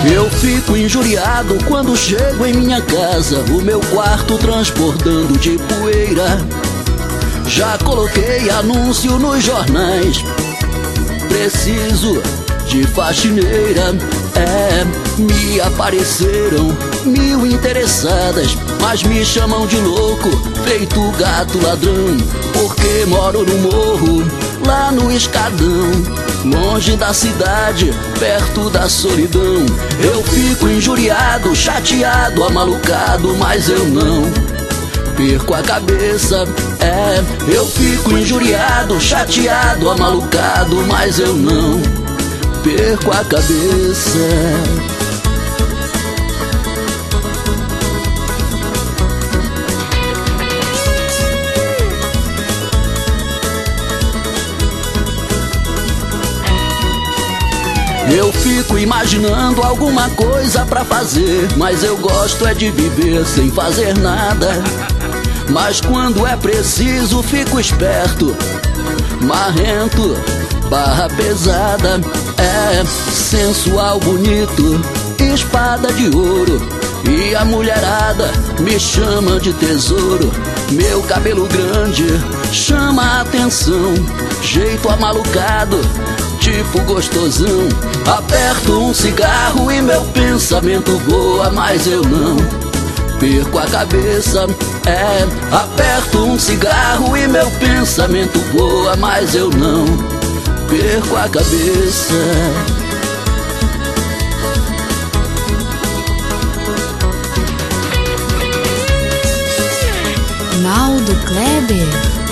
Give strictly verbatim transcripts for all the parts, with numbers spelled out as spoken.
Eu fico injuriado quando chego em minha casa, o meu quarto transbordando de poeira. Já coloquei anúncio nos jornais, preciso de faxineira. É, me apareceram mil interessadas, mas me chamam de louco, feito gato ladrão, porque moro no morro, lá no escadão, longe da cidade, perto da solidão. Eu fico injuriado, chateado, amalucado, mas eu não perco a cabeça. É, eu fico injuriado, chateado, amalucado, mas eu não perco a cabeça. Eu fico imaginando alguma coisa pra fazer, mas eu gosto é de viver sem fazer nada. Mas quando é preciso fico esperto, marrento, barra pesada. É, sensual, bonito, espada de ouro, e a mulherada me chama de tesouro. Meu cabelo grande chama a atenção, jeito amalucado, tipo gostosão. Aperto um cigarro e meu pensamento voa, mas eu não perco a cabeça. É, aperto um cigarro e meu pensamento voa, mas eu não perco a cabeça. Naldo Kleber.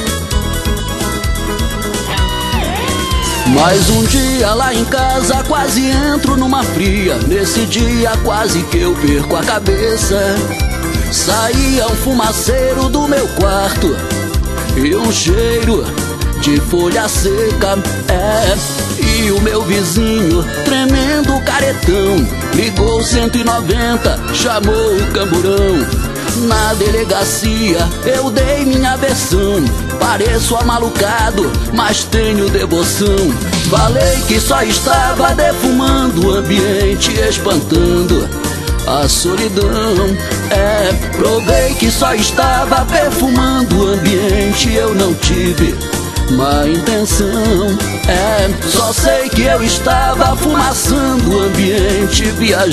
Mais um dia lá em casa, quase entro numa fria. Nesse dia quase que eu perco a cabeça. Saía um fumaceiro do meu quarto e um cheiro de folha seca. É, e o meu vizinho, tremendo caretão, ligou cento e noventa, chamou o camburão. Na delegacia eu dei minha versão, pareço amalucado, mas tenho devoção. Falei que só estava defumando o ambiente, espantando a solidão. É, provei que só estava perfumando o ambiente, eu não tive má intenção. É, só sei que eu estava fumaçando o ambiente,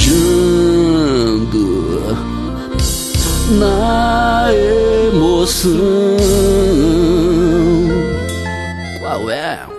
viajando na emoção. Qual é?